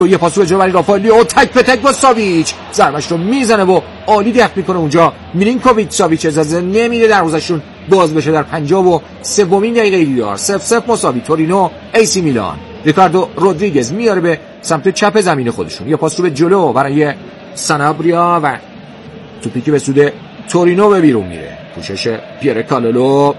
یه پاس رو برای رافائلیو، تک به تک با ساویچ ضربش رو میزنه و عالی دفع میکنه اونجا میلینکوویچ ساویچ. اجازه نمیده دروازه‌شون باز بشه در 53 دقیقه دیدار. 0-0 مساوی. تورینو ایسی میلان. ریکاردو رودریگز میاره به سمت چپ زمین خودشون، یه پاس رو به جلو برای سانابریا و توپی که به سود تورینو به بیرون میره. پوشش پیر کالولو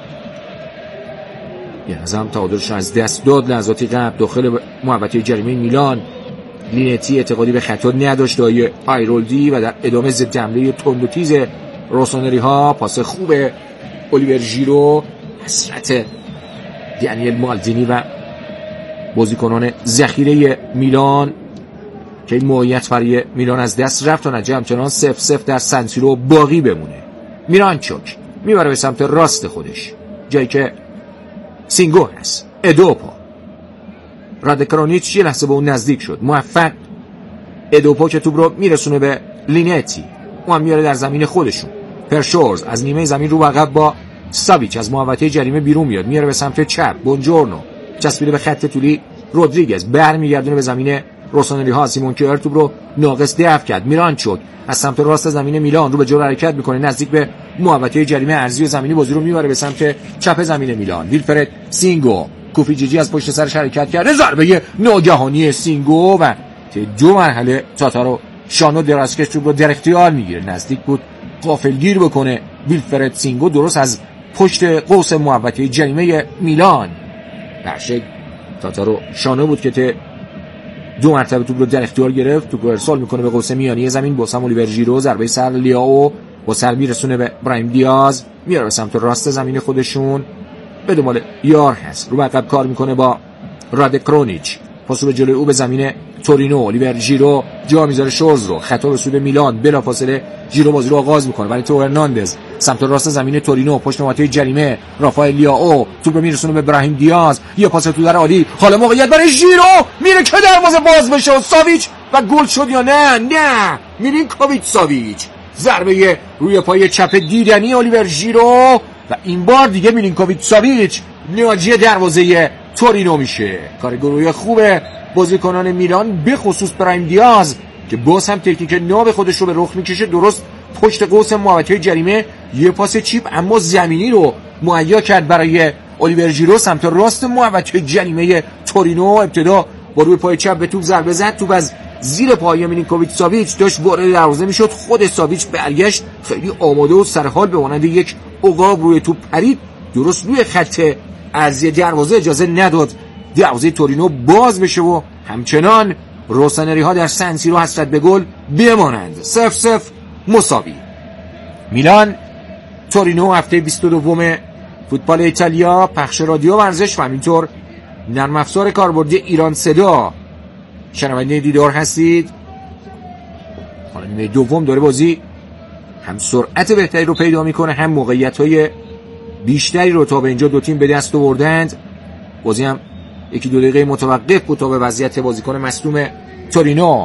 یه نظام تعادلش از دست داد لحظاتی قبل داخل محوطه جریمه میلان. لینتی اعتقادی به خطا نداشت دایی آیرولدی و در ادامه ضد حمله تند و تیز روسونری ها. پاس خوب الیور ژیرو، حسرت دنیل مالدینی و بازیکنان ذخیره میلان که این موقعیت برای میلان از دست رفت و نتیجه همچنان 0-0 در سنسیرو باقی بمونه. میرانچوک میبره به سمت راست خودش، جایی که سینگو هست. ادوپو، رادکرونیچ یه لحظه به اون نزدیک شد، موفق. ادوپو که توپ رو میرسونه به لینتی، اون هم میاره در زمین خودشون. پرشورز از نیمه زمین رو عقب با ساویچ از محوطه جریمه بیرون میاد، میاره به سمت چپ. بونجورنو چسبیده به خط طولی رودریگز، برمیگردونه به زمین روسونری ها. سیمون کیر توپ رو ناقص دفع کرد. میرانچوک از سمت راست زمین میلان رو به جلو حرکت میکنه، نزدیک به محوطه جریمه ارضی زمینی بازی رو میبره به سمت چپ زمین میلان. ویلفرد سینگو، کوفی جیجی از پشت سرش حرکت کرده، ضربه ناگهانی سینگو و دو مرحله تاتارو شانو درازکش توپ رو در اختیار میگیره. نزدیک بود غافلگیر بکنه ویلفرد سینگو درست از پشت قوس محوطه جریمه میلان. برشک تاتارو شانو بود که دو مرتبه توپ رو در اختیار گرفت. توپ رو ارسال میکنه به قوس میانی زمین. باسم الیور ژیرو ضربه سر لیاو با سر میرسونه به برایم دیاز، میاره به سمت راست زمین خودشون. به دنبال یار هست، رو عقب کار میکنه با رادکرونیچ. پاس به جلوی او به زمین تورینو. الیور ژیرو جا میذاره شورز رو، خطا به سود میلان. بلافاصله ژیرو بازی رو آغاز میکنه برای تو هرناندز سمت راست زمین تورینو. پشت محوطه جریمه رافائلیو توپ میرسونه به برایم دیاز، یه پاس تو در عالی. حالا موقعیت برای ژیرو، میره که دروازه باز بشه و ساویچ و گل شد یا نه میلینکوویچ ساویچ. ضربه روی پای چپ دیدنی الیور ژیرو و این بار دیگه میلینکوویچ ساویچ ناجی دروازه تورینو میشه. کار گروهی خوبه بازیکنان میلان، به خصوص برایم دیاز که باز هم تکنیک ناب خودش رو به رخ میکشه. درست پشت قوس محوطه جریمه یه پاس چیپ اما زمینی رو مهیا کرد برای الیور ژیرو سمت راست محوطه جریمه تورینو. ابتدا با روی پای چپ به توپ ضربه زد، توپ از زیر پای میلینکوویچ ساویچ داشت وارد دروازه میشد. خود ساویچ برگشت خیلی آماده و سرحال به مانند یک عقاب روی توپ پرید، درست روی خط ارضی دروازه، اجازه نداد دروازه تورینو باز بشه و همچنان روسانری ها در سنسیرو حسرت به گل بمانند. 0-0 مساوی. میلان تورینو، هفته 22 فوتبال ایتالیا، پخش رادیو ورزش و همینطور نرم افزار کاربردی ایران صدا. شنونده دیدار هستید. حالا نیمه دوم داره بازی هم سرعت بهتری رو پیدا میکنه، هم موقعیت‌های بیشتری رو تا به اینجا دو تیم به دست آوردند. بازی هم 1-2 دقیقه متوقف بود تا به وضعیت بازیکن مصدوم تورینو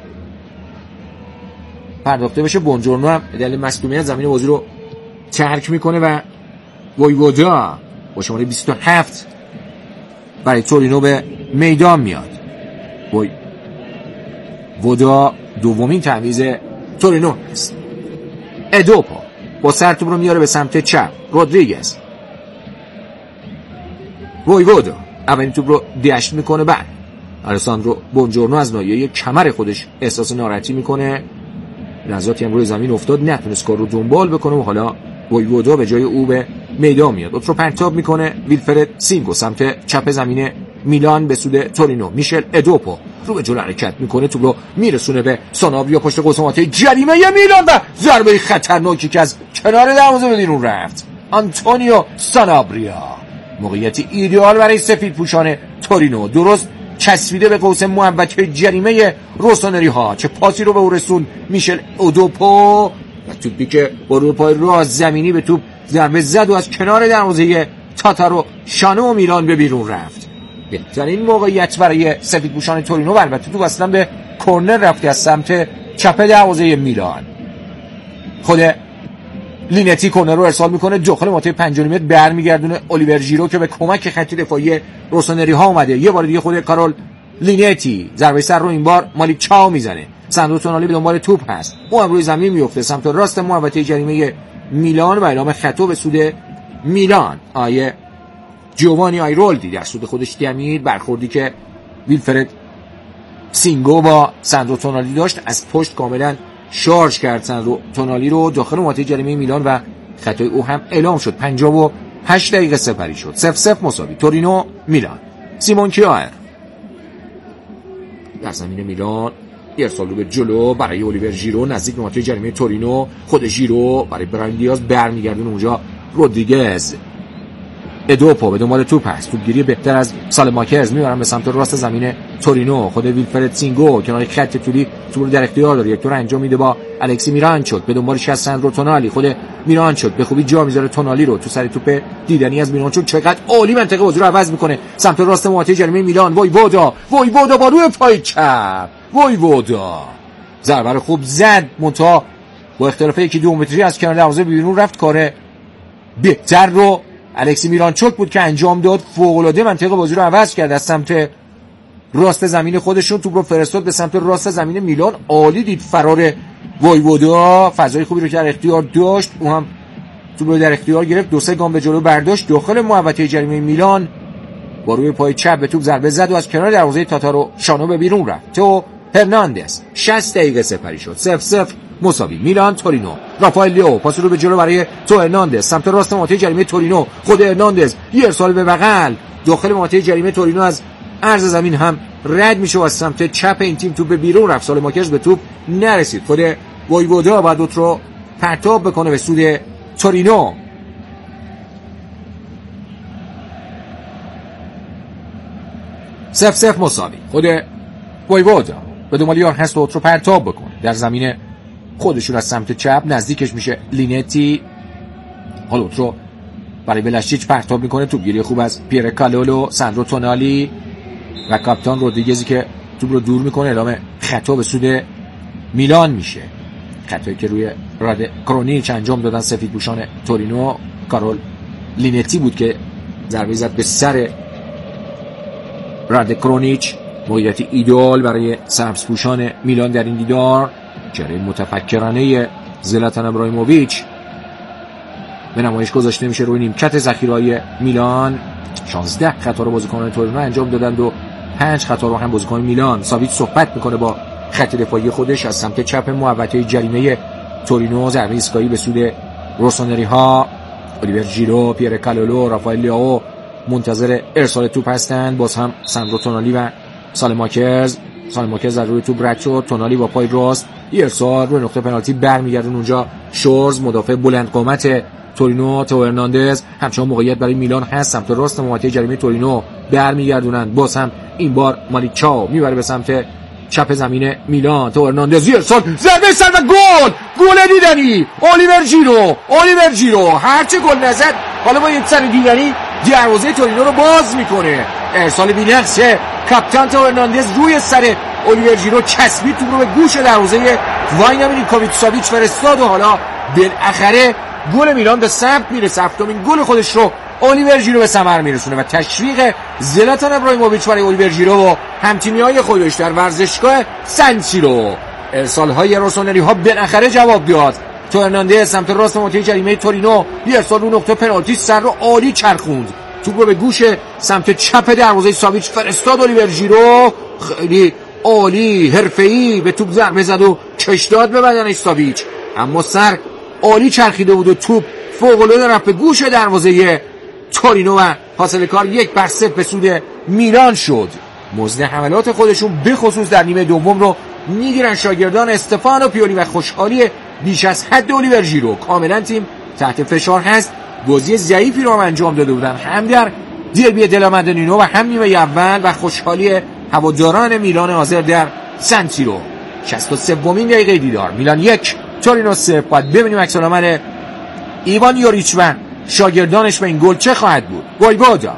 پرداخته بشه. بونجورنو هم به دلیل مصدومیت زمین بازی رو ترک میکنه و وایوودا با شماره 27 برای تورینو به میدان میاد. وایوودا دومین تعویض تورینو است. ادوپو با سر توپ رو میاره به سمت چپ. رودریگز، وایوودا اولین توپ رو دشت میکنه. بعد آلساندرو بونجورنو از ناحیه کمر خودش احساس ناراحتی میکنه، لحظاتی هم روی زمین افتاد، نتونست کار رو دنبال بکنه و حالا وایوودا به جای او به میدان میاد. اوت رو پرتاب میکنه ویلفرد سینگو سمت چپ زمین میلان به سود تورینو. میشل ادوپو رو به جلو حرکت میکنه، توپ رو میرسونه به سانابریا پشت قوس محوطه جریمه میلان و ضربه خطرناکی که از کنار دروازه به بیرون رفت. آنتونیو سانابریا، موقعیت ایدئال برای سفید پوشان تورینو، درست چسبیده به قوس محوطه جریمه روسانری ها. چه پاسی رو به او رسون میشل ادوپو و توپی که با روی پای راست زمینی به توپ ضربه زد و از کنار دروازه تاتارو شانو میلان به بیرون رفت. بهترین موقعیت برای سفیدپوشان تورینو، البته توپ اصلا به کرنر رفته از سمت چپ دروازه میلان. خود لینتی کرنر رو ارسال میکنه داخل محوطه 5 متر، برمیگردونه الیور ژیرو که به کمک خط دفاعی روسانری ها اومده. یه بار دیگه خود کارول لینتی ضربه سر رو این بار مالیک چاو میزنه. ساندرو تونالی به دنبال توپ هست، اون هم روی زمین میفته سمت راست محوطه جریمه میلان و اعلام خطا به سود میلان. آیه جوانی آیرولدی در سود خودش دمید. برخوردی که ویلفرد سینگو با ساندرو تونالی داشت، از پشت کاملا شارژ کرد ساندرو تونالی رو داخل محوطه جریمه میلان و خطای او هم اعلام شد. 58 دقیقه سپری شد. 0-0 مساوی تورینو میلان. سیمون کیایر در زمین میلان ارسال رو به جلو برای الیور ژیرو نزدیک به محوطه جریمه تورینو. خود ژیرو برای برایم دیاز برمیگردونه اونجا. رودریگز ادوپو به دنبال توپ است. توپگیری بهتر از سالماکرز میبرن به سمت راست زمین تورینو. خود ویلفرد سینگو کنار خط طولی توپ رو در اختیار داره، یک دور انجام میده با الکسی میرانچوک. به دنبالش از ساندرو تونالی. خود میرانچوک به خوبی جا میذاره تونالی رو تو سر توپ دیدنی از میرانچوک. چقدر عالی منطقه بازی رو عوض میکنه سمت راست محوطه جریمه میلان. وایوودا با روی پای چپ. وایوودا ضربه رو خوب زد، منتها با اختلاف 1-2 متری از کنار دروازه بیرون رفت. کار بهتر رو الکسی میرانچوک بود که انجام داد. فوق‌العاده منطقه بازی رو عوض کرد. از سمت راست زمین خودشون توپ رو فرستاد به سمت راست زمین میلان. عالی دید فرار وایوودا، فضای خوبی رو در اختیار داشت، اون هم توپ رو در اختیار گرفت، 2-3 گام به جلو برداشت داخل محوطه جریمه میلان. با روی پای چپ به توپ ضربه زد و از کنار دروازه تاتارو شانو به بیرون رفت. تو هرناندز 60 دقیقه سپری شد. 0-0 مساوی میلان تورینو. رافائل لیو پاس رو به جلو برای تو هرناندز سمت راست محوطه جریمه تورینو. خود هرناندز یه ارسال به بغل داخل محوطه جریمه تورینو از عرض زمین هم رد میشه و از سمت چپ این تیم توپ به بیرون رفت. سالماکرز به توپ نرسید. خود وایوودا بعد دوت رو پرتاب بکنه به سود تورینو. سف مساوی. خود وایوودا به دنبال یار هست دوت رو پرتاب بکنه در زمین خودشون از سمت چپ. نزدیکش میشه لینتی. حالا رو برای بلاشچیچ پرتاب میکنه. توپگیری خوب از پیر کالولو. ساندرو تونالی و کاپیتان رودریگزی که توپ رو دور میکنه. اعلام خطا به سود میلان میشه. خطایی که روی راد کرونیچ انجام دادن سفیدپوشان تورینو. کارول لینتی بود که ضربه زد به سر راد کرونیچ. موقعیت ایدئال برای سبزپوشان میلان در این دیدار. چهره متفکرانه زلاتان ابراهیموویچ به نمایش گذاشته میشه روی نیمکت ذخیره‌های میلان. 16 خطا رو بازیکنان تورینو انجام دادند و 5 خطا رو هم بازیکن میلان. ساویچ صحبت میکنه با خط دفاعی خودش از سمت چپ محوطه جریمه تورینو. ضربه ایستگاهی به سود روسونری ها. الیور ژیرو، پیر کالولو، رافائل لیاو منتظر ارسال توپ هستند. باز هم ساندرو تونالی و سالماکرز در روی توپ رد شد. تونالی با پای راست یه ارسال روی نقطه پنالتی برمیگردون اونجا. شورز مدافع بلند قامت تورینو. تو هرناندز همچنان موقعیت برای میلان هست. سمت راست محوطه جریمه تورینو برمیگردونند. باز هم این بار مالیک چاو میبره به سمت چپ زمین میلان. تو هرناندز یه ارسال ضربه سر و گل دیدنی. الیور ژیرو هرچه گل نزد حالا با یک سر دیدنی دروازه تورینو رو باز میکنه. ارسال بی‌نقصه کاپیتان تو هرناندز روی سر الیور ژیرو چسبید، توپ رو به گوش دروازه واینامینیکوویچ ساویچ فرستاد و حالا بالاخره گل میلان به ثبت میرسه. هفتمین گل خودش رو الیور ژیرو به ثمر میرسونه و تشویق زلاتان ابراهیموویچ برای الیور ژیرو و همتیمی‌های خودش در ورزشگاه سن سیرو. ارسال‌های روسونری ها بالاخره جواب داد. تو هرناندز سمت راست محوطه جریمه تورینو یه ارسال رو نقطه پنالتی سر رو عالی چرخوند. توپ رو به گوش سمت چپ دروازه ساویچ فرستاد. الیور ژیرو خیلی عالی حرفه‌ای به توپ ضربه زد و کش داد به بدن ساویچ، اما سر عالی چرخیده بود و توپ فوق‌العاده رفت به گوش دروازه تورینو و حاصل کار 1-0 به سود میلان شد. مزد حملات خودشون به خصوص در نیمه دوم رو میگیرن شاگردان استفانو پیولی و خوشحالی بیش از حد الیور ژیرو. کاملا تیم تحت فشار هست. بازی ضعیفی رو هم انجام داده بودن هم در دربی دلا مادونینو و هم نیمه اول و خوشحالی هواداران میلان حاضر در سن سیرو. 63مین دقیقه دیدار. میلان 1 تورینو 0. باید ببینیم عکس العمل ایوان یوریچ و شاگردانش به این گل چه خواهد بود. وایوودا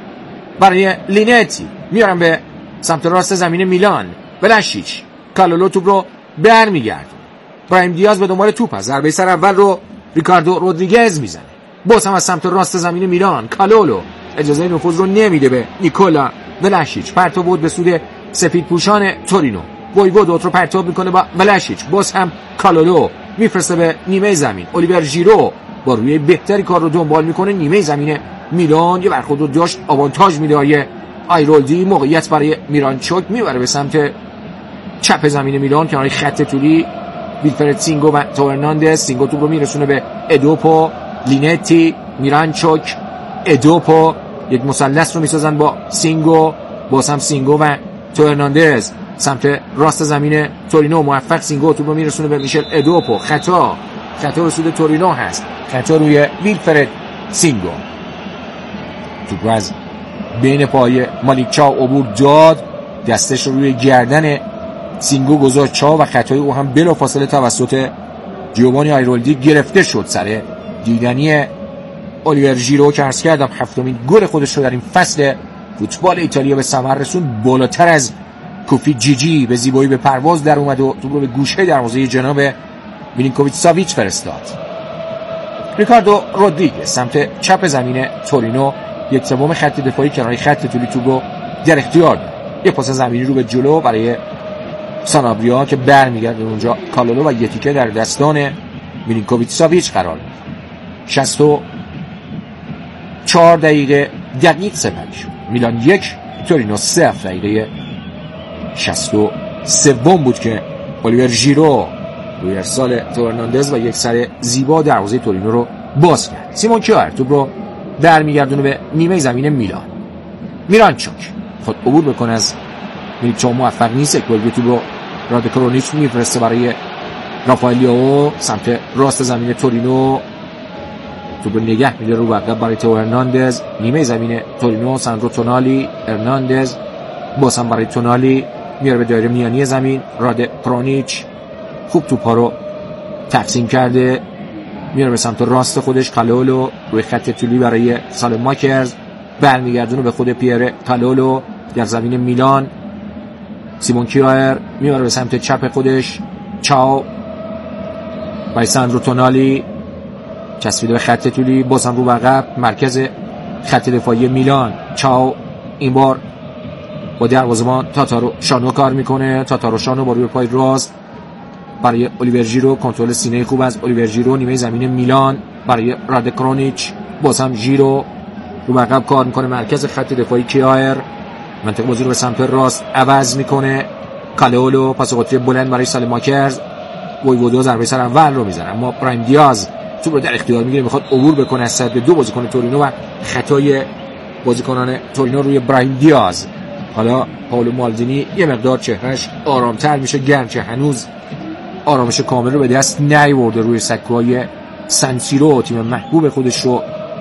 برای لینتی میارن به سمت راست زمین میلان. بلاشچیچ کالولو توپ رو برمیگرد. برایم دیاز به دنبال توپ است. ضربه سر اول رو ریکاردو رودریگز میزنه. باز هم از سمت راست زمین میلان کالولو اجازه نفوذ رو نمیده به نیکولا بلاشچیچ. پرتو بود به سود سفید پوشان تورینو وایودوت رو پرتاب میکنه با ولاشیچ، باز هم کالولو میفرسته به نیمه زمین. الیور ژیرو با روی بهتری کار رو دنبال میکنه. نیمه زمین میلان یه برخورد رو داشت، آوانتاژ میده آیه آیرولدی. موقعیت برای میرانچوک میبره به سمت چپ زمین میلان کنار خط طولی. ویلفرد سینگو و تو هرناندز. سینگو توپ رو میرسونه به ادوپو، لینتی، میرانچوک، ادوپو. یک مثلث رو میسازن با سینگو، باز هم سینگو و تو هرناندز سمت راست زمین تورینو. موفق سینگو توپ رو میرسونه به میشل ادوپو. خطا رسید تورینو هست، خطا روی ویلفرد سینگو. توپ رو از بین پای مالیک چاو عبور داد، دستش رو روی گردن سینگو گذاشت چاو و خطای او هم بلافاصله توسط جیوانی آیرولدی گرفته شد. سر دیدنی الیور ژیرو که عرض کردم هفتمین گل خودش رو در این فصل فوتبال ایتالیا به ثمر رسوند، بالاتر از کوفی جیجی به زیبایی به پرواز در اومد و توپ رو به گوشه دروازه جناب میلینکوویچ ساویچ فرستاد. ریکاردو رودریگز سمت چپ زمین تورینو، یک سوم خط دفاعی کنار خط طولی توپ رو در اختیار داره. یه پاس زمینی رو به جلو برای سانابریا که برمیگرده اونجا. کالولو و یه تیکه در دستان میلینکوویچ ساویچ قرار میده. 64 دقیقه دقیق سپری شد. میلان 1 تورینو 0. دقیقه 63 بود که الیور ژیرو روی ارسال تو هرناندز و یک سر زیبا دروازه تورینو رو باز کرد. سیمون کیار توپ رو برمیگردونه به نیمه زمین میلان. میرانچوک خود عبور بکنه از میلیچو، موفق نیست. گل توپ رو راد کرونیچ میفرسته برای رافائلیو سمت راست زمین تورینو. توپ نگه میده رو عقب برای تو هرناندز. نیمه زمین تورینو، ساندرو تونالی، هرناندز باز هم برای تونالی میاره به دایره میانی زمین. راد کرونیچ خوب توپا رو تقسیم کرده، میاره به سمت راست خودش. کالولو روی خط طولی برای سالماکرز برمیگردونه به خود پیر کالولو در زمین میلان. سیمون کیایر میاره به سمت چپ خودش. چاو برای ساندرو تونالی چسبیده به خط طولی، باز هم رو عقب مرکز خط دفاعی میلان. چاو این بار با دروازه‌بان تاتارو شانو کار میکنه. تاتارو شانو با روی پای راست برای الیور ژیرو، کنترل سینه خوب از الیور ژیرو. نیمه زمین میلان برای راد کرونیچ، باز هم ژیرو رو عقب کار میکنه. مرکز خط دفاعی کیایر منطقه بازی رو به سمت راست عوض میکنه. کالولو پاس قطری بلند برای سالماکرز. وایودو ضربه سر اول رو میزنه، اما برایم دیاز توپ رو در اختیار میگیره، میخواد عبور بکنه از سر دو بازیکن تورینو و خطای بازیکنان تورینو روی برایم دیاز. حالا پائولو مالدینی یه مقدار چهرهش آرامتر میشه، گرچه هنوز آرامش کامل رو به دست نیاورده. روی سکوهای سانسیرو تیم محبوب خودش رو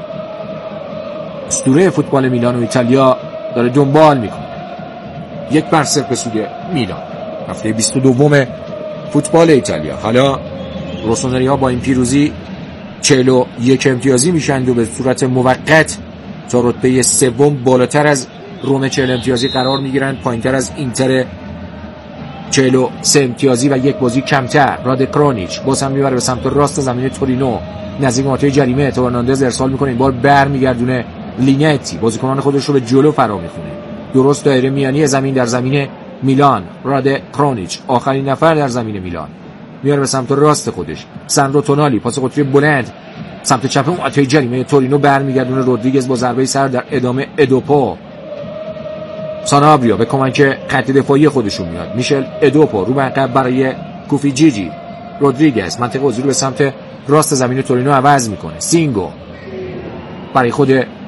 اسطوره فوتبال میلان و ایتالیا داره دنبال میکنه. 1-0 به سوی میلان. هفته 22 فوتبال ایتالیا. حالا روسونری ها با این پیروزی 41 امتیازی میشن و به صورت موقت تا رتبه سوم بالاتر از روم 40 امتیازی قرار میگیرند، پایینتر از اینتر 43 امتیازی و یک بازی کمتر. راد کرونیچ باز هم میبره به سمت راست زمین تورینو، نزدیک منطقه جریمه. تو هرناندز ارسال میکنه، این بار برمیگردونه لینتی، بازیکنان خودش رو به جلو فرا میخونه. درست دایره میانی زمین در زمین میلان. راد کرونیچ آخرین نفر در زمین میلان میاره به سمت راست خودش. ساندرو تونالی پاس قطری بلند سمت چپ منطقه جریمه تورینو، برمیگردونه رودریگز با ضربه سر در ادامه. ادوپو سانابریا به کمک خط دفاعی خودشون میاد. میشل ادوپو رو به عقب برای کوفی جیجی. رودریگز منطقه بازی رو به سمت راست زمین تورینو عوض میکنه. سینگو برای خود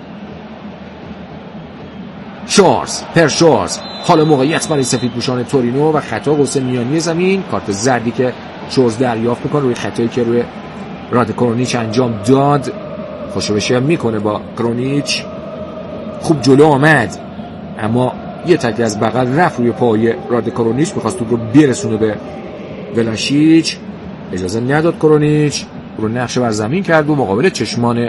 شورز، پرشورز. حالا موقعیت برای سفیدپوشان تورینو و خطا قوس میانی زمین. کارت زردی که شورز دریافت میکنه روی خطایی که روی راد کرونیچ انجام داد. خوشو میکنه با کرونیچ، خوب جلو آمد اما یه تکل از بغل رفت روی پای راد کرونیچ، می‌خواست توپ رو برسونه به ولاشیچ، اجازه نداد. کرونیچ رو نقشه بر زمین کرد و مقابل چشمان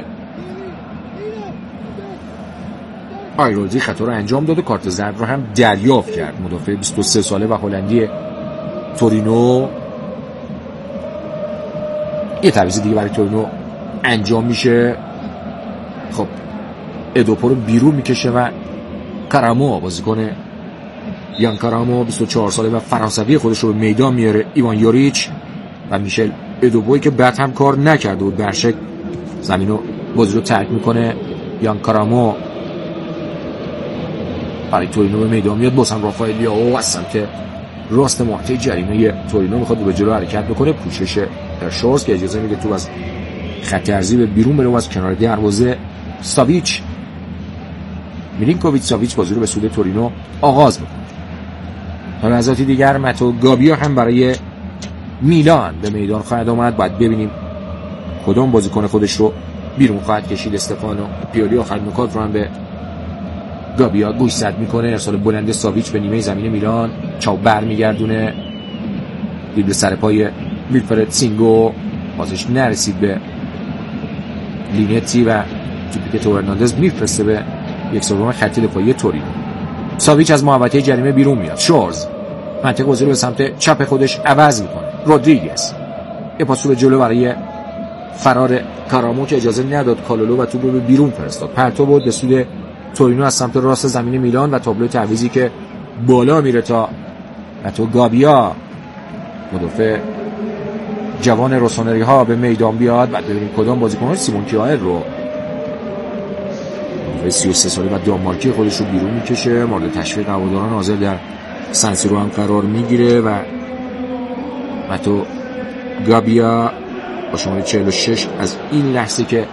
آیرولدی خطا رو انجام داد و کارت زرد رو هم دریافت کرد. مدافع 23 ساله و هلندی تورینو. یه تعویض دیگه برای تورینو انجام میشه. خب ادوپو رو بیرون میکشه و کارامو بازیکن یان کارامو 24 ساله و فرانسوی خودش رو به میدان میاره. ایوان یوریچ و میشل ادوبوی که بعد هم کار نکرده بود برشک زمینو بازی رو ترک میکنه. یان کارامو برای تورینو به میدان میاد. بازم رافائل لیائو از سمت راست محوطه جریمه تورینو میخواد به جلو حرکت بکنه. پوشش پرشورز که اجازه میده تو از خط ارضی به بیرون بره و از کنار دروازه ساویچ میلینکوویچ ساویچ بازی رو به سود تورینو آغاز میکنه. تا لحظاتی دیگر ماتو گابیا هم برای میلان به میدان خواهد آمد. باید ببینیم کدام بازیکن خودش رو بیرون خواهد کشید. استفانو پیولی آخر نکات رو هم به گابیا گوشزد میکنه. ارسال بلند ساویچ به نیمه زمین میلان. چاو برمیگردونه. دید به سر پای ویلفرد سینگو بازش نرسید به لینتی و توپی که تو هرناندز میفرسته به یک سوم خط دفاعی تورینو. ساویچ از محوطه جریمه بیرون میاد. شورز منطقه بازی رو به سمت چپ خودش عوض میکنه. رودریگز یه پاس به جلو برای فرار کارامو که اجازه نداد کالولو و توپ رو به بیرون فرستاد. پرتو بود به سود تورینو از سمت راست زمین میلان و تابلو تعویضی که بالا میره تا ماتو گابیا مدافع جوان روسونری ها به میدان بیاد. بعد ببینیم کدام بازیکن سیمون کیائر رو 33 ساله و دانمارکی خودش رو بیرون میکشه. مورد تشویق هواداران حاضر در سنسیرو هم قرار میگیره و ماتو گابیا با شماره 46 از این لحظه که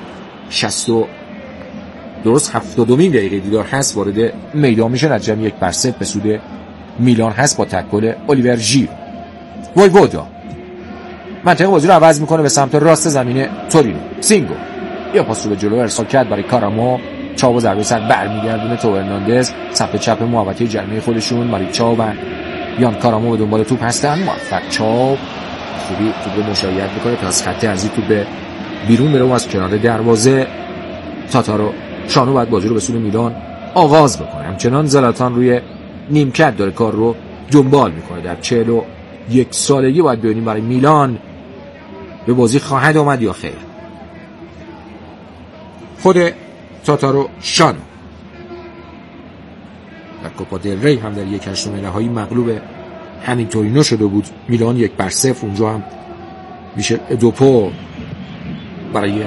70 دقیقه دیدار هست وارد میدان میشه. نتیجه 1-0 به سود میلان هست با تکل الیور ژیر. وایوودا منطقه بازی رو عوض میکنه به سمت راست زمین تورینو. سینگو یا پاس به جلو ارسال کرد برای کارامو. چاو ضربه سر برمیگردونه تو هرناندز سمت چپ محوطه جریمه خودشون. ماری چاو و یان کارامو به دنبال توپ هستن. موفق چاو خوبی توپ رو مشایعت میکنه تا از خط ارضی توپ به بیرون میره و از کنار دروازه تاتارو شانو باید بازی رو به سود میلان آغاز بکنه. همچنان زلاتان روی نیمکت داره کار رو دنبال میکنه. در 41 سالگی باید ببینیم برای میلان به بازی خواهد آمد یا خیر. خود تاتارو شانو در کوپا دل ری هم در 1/8 نهایی مغلوب همین تورینو شده بود. میلان 1-0. اونجا هم میشل ادوپو برای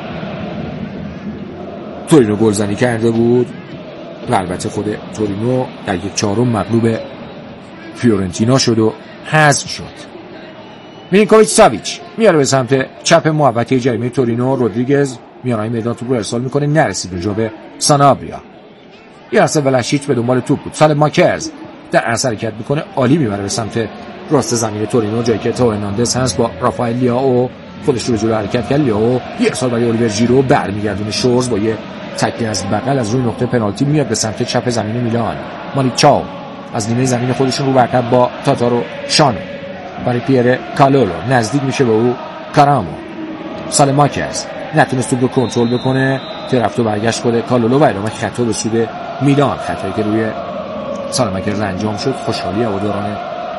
تورینو گلزنی کرده بود و البته خود تورینو در 1/4 مغلوب فیورنتینا شد و حذف شد. میلینکوویچ ساویچ میاره به سمت چپ محوطه جریمه تورینو. رودریگز میانهای میدان توپ رو ارسال میکنه. نرسید به جواب سانابریا. یه اصلا ولشیچ به دنبال توپ بود. سال ماکرز در اثر حرکت میکنه. عالی میبره به سمت راست زمین تورینو جایی که تو هرناندز هست با رافائل لیائو خودش رو جلو حرکت کرد. لیائو یه ارسال برای الیور ژیرو برمیگردونه. شورز با یه تکل از بغل از روی نقطه پنالتی میاد به سمت چپ زمین میلان. مالی چاو از نیمه زمین خودشون رو برقب با تاتارو شانو برای پیر کالولو نزدیک میشه به او. کارامو سال ماکرز نتونست توپ رو کنترل بکنه. رفت و برگشت خود کالولو و ادامه خطا به سود میلان. خطایی که روی سال ماکرز انجام شد. خوشحالی هواداران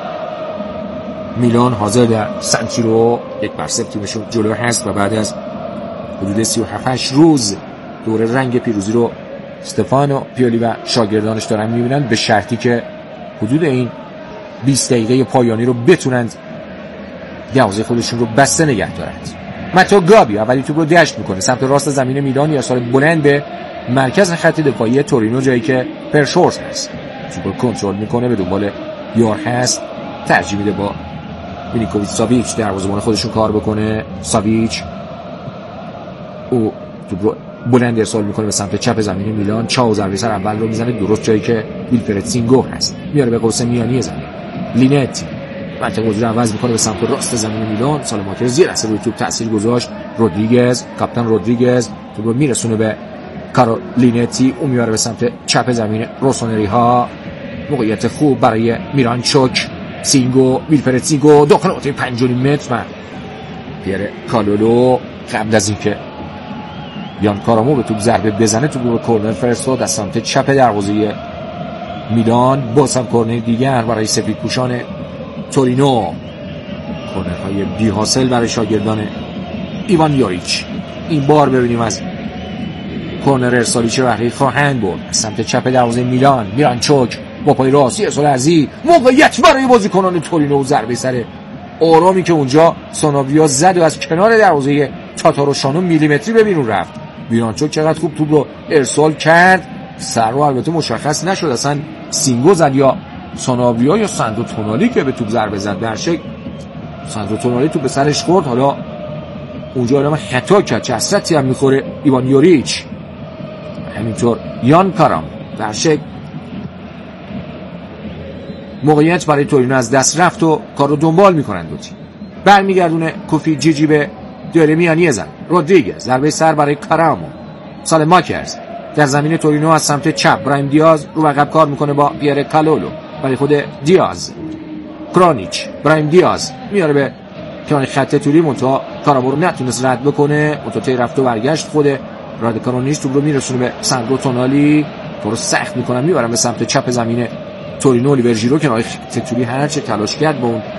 میلان حاضر در سانسیرو 1-0 تیمشون جلو هست و بعد از حدود 37 روز دور رنگ پیروزی رو استفانو پیولی و شاگردانش دارن میبینن به شرطی که حدود این 20 دقیقه پایانی رو بتونند دروازه خودشون رو بسته نگه دارند. ماتو گابیا اولی توپ رو دشت میکنه سمت راست زمین میلان. یا سال بلند به مرکز خط دفاعی تورینو جایی که پرشورز هست. توپ رو کنترل میکنه به دنبال یار هست. ترجیح میده با میلینکوویچ ساویچ دروازه‌بان خودشون کار بکنه. ساویچ او توپ رو بلند ارسال میکنه به سمت چپ زمین میلان. چاو ضربه سر اول رو میزنه درست جایی که ویلفرد سینگو هست. میاره به قوس میانی زمین. لینتی منطقه بازی رو عوض میکنه به سمت راست زمین میلان. سال ماکرز یه لحظه روی توپ تاثیر گذاشت. رودریگز کاپیتان رودریگز توپ رو میرسونه به کارو لینتی. اون میاره به سمت چپ زمین روسونری ها. موقعیت خوب برای میران چوک. سینگو ویلفرد سینگو داخل نقطه 5.5 متر و پیر کالولو قبل از اینکه یان کارامو به توپ ضربه بزنه توپ رو کورنر فرستاد از سمت چپ دروازه میلان. باز هم کورنر دیگر برای سفیدپوشان تورینو. کورنرهای بی حاصل برای شاگردان ایوان یوریچ. این بار ببینیم از کورنر ارسالی چه بهره خواهند برد از سمت چپ دروازه میلان. میران چوک با پای راستی ارسال عرضی، موقعیت برای بازیکنان تورینو و ضربه سر آرامی که اونجا سانابریا زد و از کنار دروازه تاتارو شانو میلیمتری به بیرون رفت. میرانچوک چقدر خوب توپ رو ارسال کرد، سر رو البته مشخص نشد اصلا سینگو زد یا سانابریا یا ساندرو تونالی که به توپ ضربه زد. در شک ساندرو تونالی توپ به سرش خورد، حالا اونجا آدم خطا کرد، چه حسرتی هم میخوره ایوان یوریچ، همینطور یان کارام. در شک موقعیت برای تورینو از دست رفت و کار رو دنبال میکنن دو تیم. برمیگردونه کوفی جیجی به دوره میانی زن رودریگز، ضربه سر برای کارامو. سال ماکرز در زمین تورینو از سمت چپ، برایم دیاز رو عقب کار میکنه با پییر کالولو برای خود دیاز. کرونیچ، برایم دیاز میاره به کنار خط طولی، منتها کارامو رو نتونست رد بکنه، منتها رفت و برگشت خود راد کرونیچ توپ رو میرسونه به ساندرو تونالی، تو رو سخت میکنن میبرن به سمت چپ زمین تورینو. اولیور ژیرو کنار خط طولی هر چه تلاش کرد با اون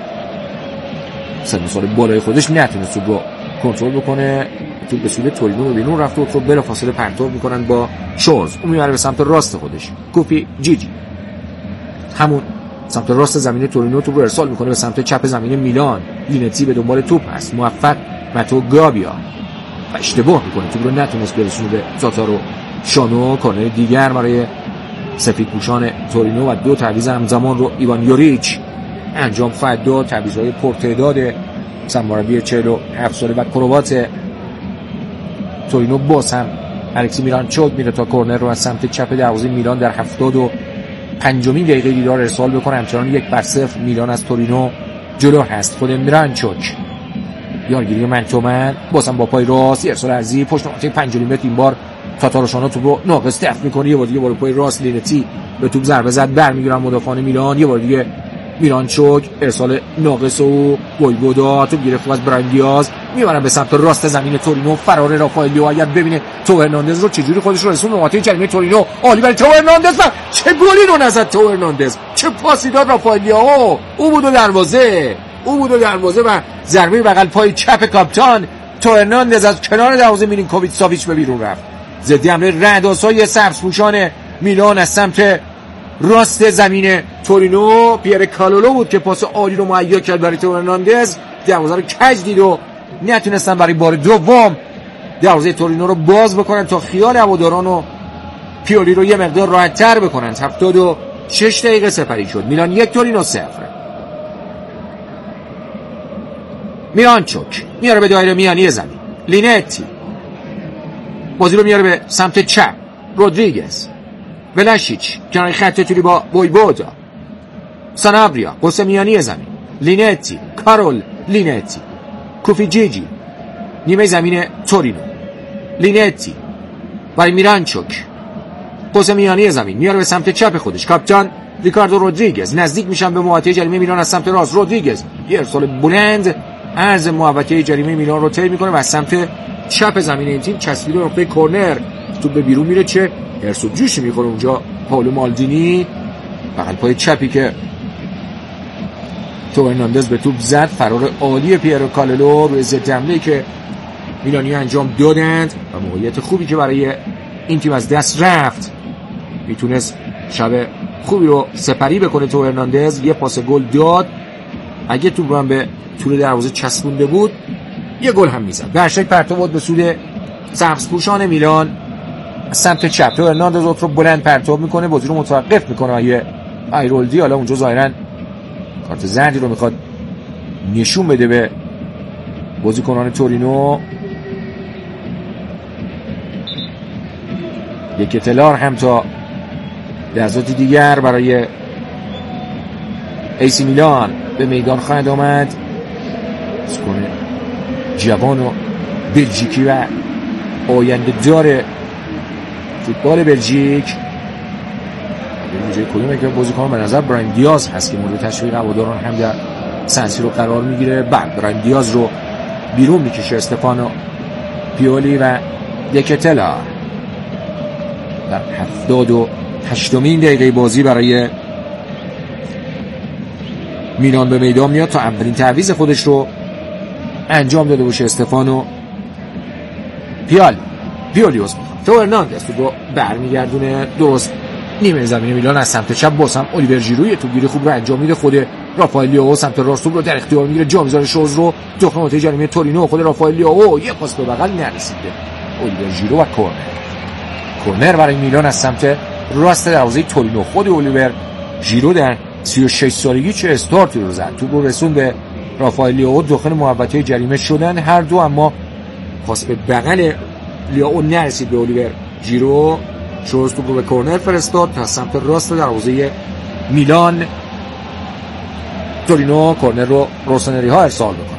سن سال بالای خودش نتونست توپ رو کنترل بکنه، توپ به سوی تورینو به بیرون رفت و تو بلافاصله پرتاب میکنن با شورز. اون میبره به سمت راست خودش، کوفی جیجی همون سمت راست زمین تورینو توپ رو ارسال میکنه به سمت چپ زمین میلان. لینتی به دنبال توپ هست، موفق ماتو گابیا و اشتباه میکنه، توپ رو نتونست برسونه به تاتارو شانو. کورنر دیگر برای سفیدپوشان تورینو و دو تعویض همزمان رو ایوان یوریچ انجام خواهد داد. تعویض‌های پرتعداد مربی 47 ساله و کروات تورینو. باز هم الکسی میرانچوک میره تا کورنر رو از سمت چپ دروازه میلان در 75مین دقیقه دیدار ارسال بکنه. همچنان 1-0 میلان از تورینو جلو هست. خود میرانچوک یارگیری من تو من، باز هم با پای راست ارسال عرضی پشت نقطه 5 میلیمتر، این بار تاتارو شانو توپ رو ناقص دفع میکنه. یه بار دیگه با پای راست لینتی به توپ ضربه زد، برمیگیرن مدافعان میلان. یه بار دیگه میرانچوک ارسال ناقص و گویگودا توپ گرفت از برایم دیاز، میبرن به سمت راست زمین تورینو. فرار رافائلیو اگر ببینه تو هرناندز رو چجوری خودش رو رسون به نقطه جریمه تورینو. عالی برای تو هرناندز و چه گلی رو نزد تو هرناندز، چه پاسی داد رافائلیو. او بود و دروازه و ضربه بغل پای چپ کاپیتان تو هرناندز از کنار دروازه میلینکوویچ ساویچ به بیرون رفت. ضد حمله رعدآسای سبزپوشان میلان از سمت راست زمین تورینو پییر کالولو بود که پاس عالی رو مهیا کرد برای تو هرناندز. دروازه رو کج دید و نتونستن برای بار دوم دروازه تورینو رو باز بکنن تا خیال هواداران و پیولی رو یه مقدار راحت‌تر بکنن. 76 دقیقه سپری شد، میلان 1 تورینو 0. میرانچوک میاره به دایره میانی زمین، لینتی بازی رو میاره به سمت چپ، رودریگز، ولاشیچ کنار خط طولی با بویبودا، سانابریا پست میانی زمین، لینتی، کارول لینتی، کوفی جیجی نیمه زمین تورینو، لینتی برای میرانچوک پست میانی زمین میاره به سمت چپ خودش، کاپیتان ریکاردو رودریگز. نزدیک میشن به محوطه جریمه میلان از سمت راست. رودریگز یه ارسال بلند عرض محوطه جریمه میلان رو طی میکنه و از سمت چپ زمین این تیم چسبیده به نقطه کرنر، تو به بیرون میره. چه ارسو جوشی میخوره اونجا پائولو مالدینی بغل پای چپی که تو هرناندز به توپ زد. فرار عالی پیرو کالولو روی ضد حمله‌ای که میلانی انجام دادند و موقعیت خوبی که برای این تیم از دست رفت. میتونست شب خوبی رو سپری بکنه تو هرناندز. یه پاس گل داد، اگه توپ رو هم به طول دروازه چسبونده بود یه گل هم میزد. به هر شکل پرتاب به سود سبزپوشان میلان سمت چپ. تو هرناندز رو بلند پرتاب میکنه، بازی رو متوقف میکنه. یه ایرولدی حالا اونجا ظاهرا کارت زردی رو میخواد نشون بده به بازیکنان تورینو. یک اطلاع هم تا لحظات دیگر برای ایسی میلان به میدان خواهد آمد. بازیکن جوان و بلژیکی و آینده داره فوتبال بلژیک. اینجا کدومه که بازیکن به نظر برایم دیاز هست که مورد تشویق هواداران هم در سنسیرو قرار میگیره. بعد برایم دیاز رو بیرون میکشه استفانو پیولی و یک اطلاع در 78مین دقیقه بازی برای میلان به میدان میاد تا اولین تعویض خودش رو انجام داده باشه. استفانو پیولی تو هرناندز رو برمیگردونه، درست نیمه زمین میلان از سمت چپ باز هم الیور ژیرو توپگیری خوب رو انجام میده. خود رافائل لیائو سمت راست توپ رو در اختیار میگیره، جا میذاره شوز رو داخل منطقه جریمه تورینو. خود رافائل لیائو یه پاس به بغل نرسید به الیور ژیرو و کورنر برای میلان از سمت راست دروازه تورینو. خود الیور ژیرو در 36 سالگی چه استارتی رو زد، توپ رو رسون به رافائل لیائو، داخل محوطه جریمه شدن هر دو، اما پاس به بغل لیائو نرسید به الیور ژیرو. شوز توپ رو به کورنر فرستاد تا سمت راست دروازه میلان. تورینو کورنر رو روسنری ها ارسال بکنند.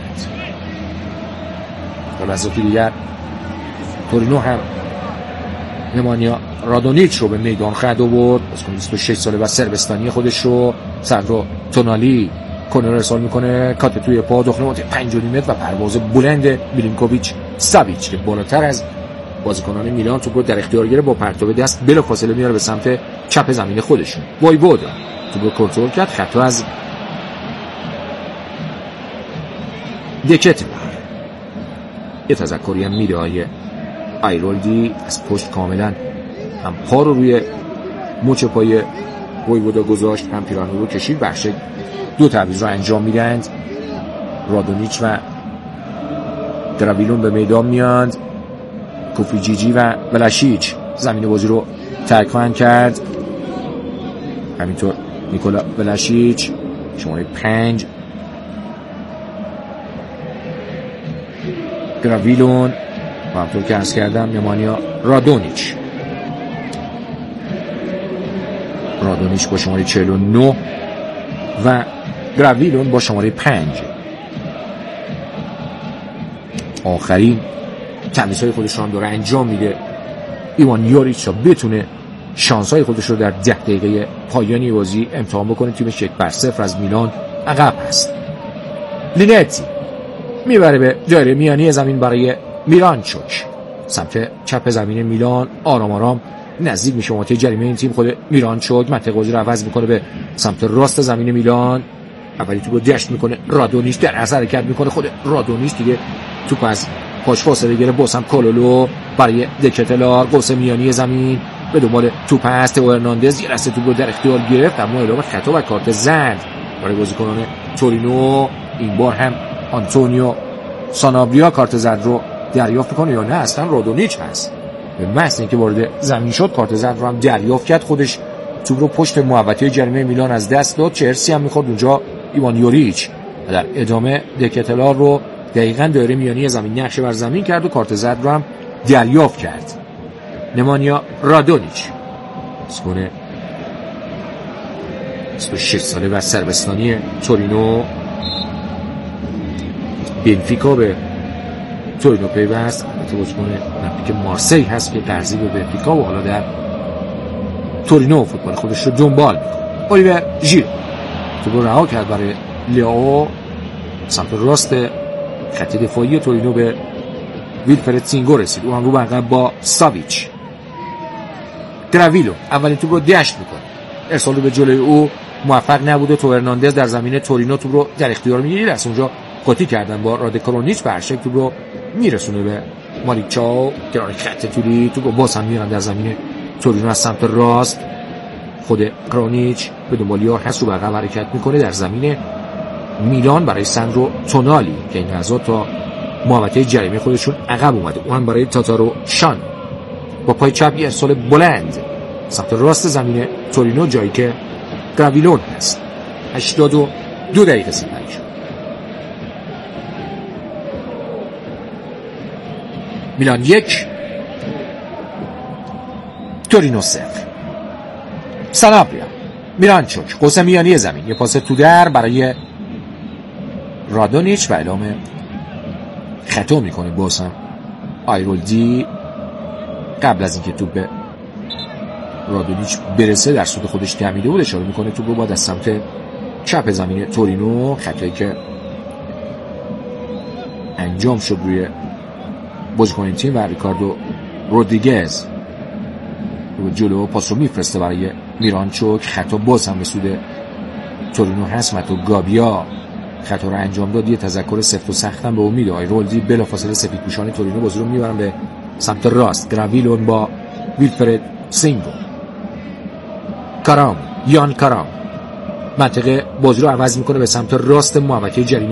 در لحظاتی دیگر تورینو هم نمانیا رادونیچ رو به میدان خواهد آورد. بازیکن 26 ساله و سربستانی خودش رو ساندرو تونالی کورنر ارسال میکنه، کات توی پا داخل منطقه 5.5 متر و پرواز بلند میلینکوویچ ساویچ که بالاتر از بازیکنان میلان توپ رو در اختیار گرفت، با پرتاب دست بلافاصله میاره به سمت چپ زمین خودشون. وایوودا توپ رو کنترل کرد، خطا از دکت. یه تذکری هم میده آیه آیرولدی از پشت کاملا هم پا رو روی مچ پای وایوودا گذاشت، هم پیرانو رو کشید. بخش دو تعویض رو انجام میدند. رادونیچ و گراویلون به میدان میاند. کوفی جیجی و ولاشیچ زمین بازی رو ترک خواهند کرد. همینطور نیکولا ولاشیچ شماره 5، گراویلون و همطور که عرض کردم نمانیا رادونیچ با شماره 49 و گراویلون با شماره 5. آخرین تمیزهای خودش رو هم داره انجام میده ایوان یوریچ تا بتونه شانسهای خودش رو در 10 دقیقه پایانی بازی امتحان بکنه. تیمش 1-0 از میلان عقب هست. لینتی میبره به دایره میانی زمین برای میرانچوک سمت چپ زمین میلان. آرام آرام نزدیک میشه منطقه جریمه این تیم. خود میرانچوک منطقه بازی رو عوض میکنه به سمت راست زمین میلان. اولی توپ رو دشت میکنه، رادونیچ در اثر حرکت میکنه. خود رادونیچ دیگه توپ از پاش فاصله گرفت. باز هم کالولو برای دکتلار قوس میانی زمین به دنبال توپ است. تئو هرناندز یه لحظه توپ رو در اختیار گرفت، اما اعلام خطا و کارت زرد برای بازیکنان تورینو. این بار هم آنتونیو سانابریا کارت زرد رو دریافت میکنه، یا نه اصلا رادونیچ هست به محض اینکه وارد زمین شد کارت زرد رو هم دریافت کرد. خودش توپ رو پشت محوطه جریمه میلان از دست داد. چرسی هم میخورد اونجا ایوان یوریچ و در ادامه دکتلار رو دقیقاً دایره میانی زمین نقشه بر زمین کرد و کارت زرد رو هم دریافت کرد. نمانیا رادونیچ اسکونه 26 ساله و سربستانی تورینو. بنفیکا به تورینو پیوست. البته بازیکن اولمپیک مارسی هست که قرضی به بنفیکا و حالا در تورینو فوتبال خودش رو دنبال میکنه. الیور ژیرو توپ رو رها کرد برای لیائو سمت راست خط دفاعی تورینو. به ویلفرد سینگو رسید، او هم رو به عقب با ساویچ. گراویلو اولین توپ رو دشت میکنه، ارسال رو به جلوی او موفق نبوده. تو هرناندز در زمین تورینو توپ رو در اختیار میگیره. از اونجا قاطی کردن با رادکرونیچ به هرشک توپ رو میرسونه به مالیک چاو. گران خط طولی توپ رو باز هم میرن در زمین تورینو از سمت راست. خود کرونیچ به دنبال یار هست، رو به عقب حرکت میکنه در زمین میلان برای ساندرو تونالی که این لحظات تا محوطه جریمه خودشون عقب اومده. اون برای تاتارو شان با پای چپ ارسال بلند سمت راست زمین تورینو، جایی که گراویلون هست. 82 دقیقه سپری شد. میلان 1 تورینو 0. سانابریا میرانچوک قوس میانی زمین یه پاس تو در برای رادونیچ و اعلام خطا میکنه. باز هم آیرولدی قبل از اینکه توپ به رادونیچ برسه در سود خودش تعمیده بود، اشاره میکنه توپ رو باید از سمت چپ زمین تورینو. خطایی که انجام شد روی بازیکن این تیم و ریکاردو رودریگز رو جلو پاس رو میفرسته برای میرانچوک. خطا باز هم به سود تورینو هست. متو گابیا خطا رو انجام داد. یه تذکر سفت و سختم به امید آیرولدی. بلافاصله سفیدپوشان تورینو بازی رو میبرن به سمت راست. گراویلون با ویلفرد سینگو. یان کارام منطقه بازی رو عوض میکنه به سمت راست محوطه جریمه